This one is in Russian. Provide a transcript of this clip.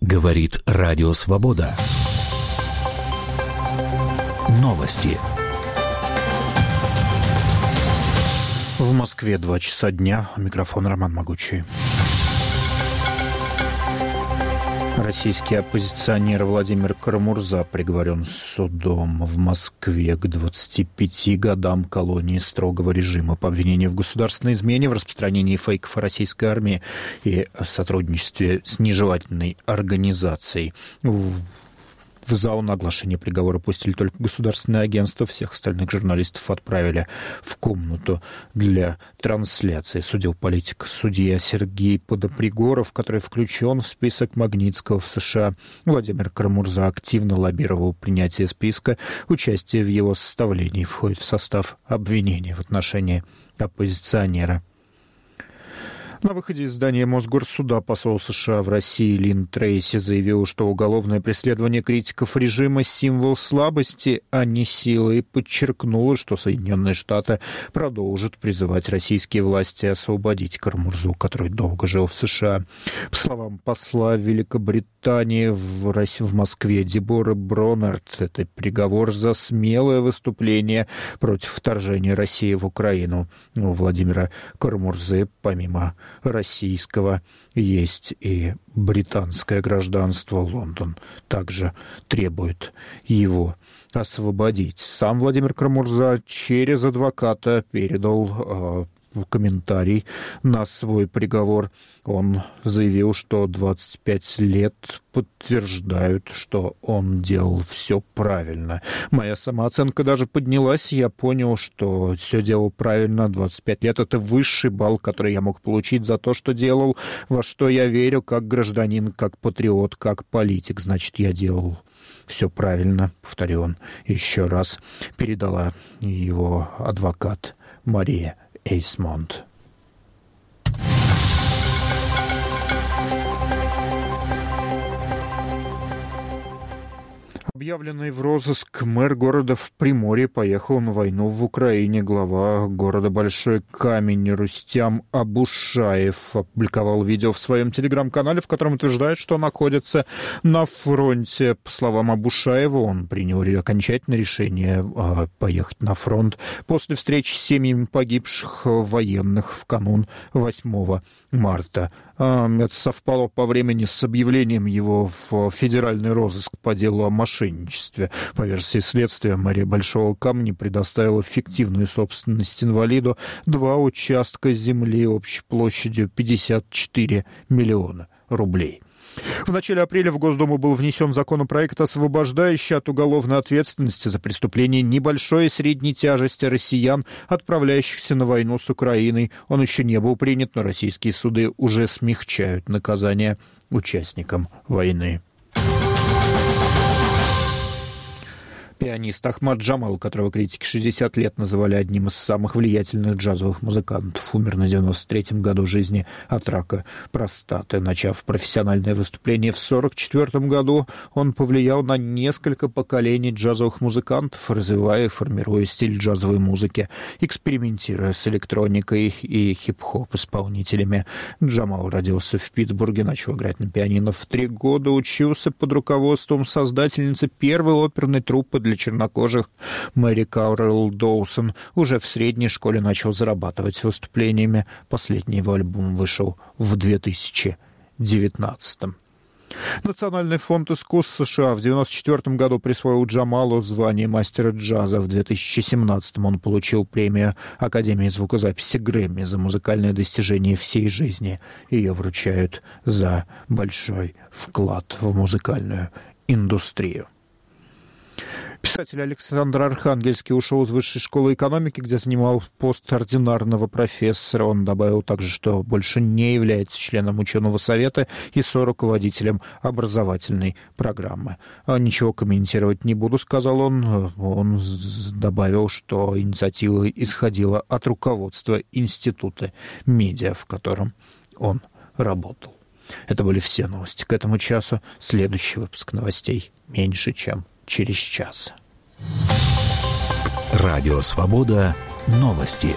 Говорит Радио Свобода. Новости. В Москве 2 часа дня. Микрофон Роман Могучий. Российский оппозиционер Владимир Карамурза приговорен судом в Москве к 25 годам колонии строгого режима по обвинению в государственной измене, в распространении фейков о российской армии и о сотрудничестве с нежелательной организацией. В зал на оглашение приговора пустили только государственное агентство. Всех остальных журналистов отправили в комнату для трансляции. Судил политик судья Сергей Подопригоров, который включен в список Магнитского в США. Владимир Карамурза активно лоббировал принятие списка. Участие в его составлении входит в состав обвинений в отношении оппозиционера. На выходе из здания Мосгорсуда посол США в России Лин Трейси заявил, что уголовное преследование критиков режима – символ слабости, а не силы, и подчеркнула, что Соединенные Штаты продолжат призывать российские власти освободить Карамурзу, который долго жил в США. По словам посла Великобритании в Москве Деборы Броннард, это приговор за смелое выступление против вторжения России в Украину. У Владимира Карамурзы, помимо российского, есть и британское гражданство. Лондон также требует его освободить. Сам Владимир Карамурза через адвоката передал комментарий на свой приговор. Он заявил, что 25 лет подтверждают, что он делал все правильно. Моя самооценка даже поднялась, и я понял, что все делал правильно. 25 лет — это высший балл, который я мог получить за то, что делал, во что я верю, как гражданин, как патриот, как политик. Значит, я делал все правильно, повторил он еще раз, передала его адвокат Мария Эйсмонт. Объявленный в розыск мэр города в Приморье поехал на войну в Украине. Глава города Большой Камень Рустям Абушаев опубликовал видео в своем телеграм-канале, в котором утверждает, что находится на фронте. По словам Абушаева, он принял окончательное решение поехать на фронт после встречи с семьями погибших военных в канун 8 марта. Это совпало по времени с объявлением его в федеральный розыск по делу о мошенничестве. По версии следствия, мэрия Большого Камня предоставила фиктивную собственность инвалиду 2 участка земли общей площадью 54 миллиона рублей. В начале апреля в Госдуму был внесен законопроект, освобождающий от уголовной ответственности за преступления небольшой и средней тяжести россиян, отправляющихся на войну с Украиной. Он еще не был принят, но российские суды уже смягчают наказание участникам войны. Пианист Ахмад Джамал, которого критики 60 лет называли одним из самых влиятельных джазовых музыкантов, умер на 93-м году жизни от рака простаты. Начав профессиональное выступление в 1944 году, он повлиял на несколько поколений джазовых музыкантов, развивая и формируя стиль джазовой музыки, экспериментируя с электроникой и хип-хоп исполнителями. Джамал родился в Питтсбурге, начал играть на пианино в 3 года, учился под руководством создательницы первой оперной труппы для чернокожих Мэри Каурел Доусон. Уже в средней школе начал зарабатывать выступлениями. Последний его альбом вышел в 2019. Национальный фонд искусств США в 1994 году присвоил Джамалу звание мастера джаза. В 2017 он получил премию Академии звукозаписи Грэмми за музыкальное достижение всей жизни. Ее вручают за большой вклад в музыкальную индустрию. Писатель Александр Архангельский ушел из Высшей школы экономики, где занимал пост ординарного профессора. Он добавил также, что больше не является членом ученого совета и соруководителем образовательной программы. «Ничего комментировать не буду», — сказал он. Он добавил, что инициатива исходила от руководства Института медиа, в котором он работал. Это были все новости к этому часу. Следующий выпуск новостей меньше, чем через час. Радио Свобода. Новости.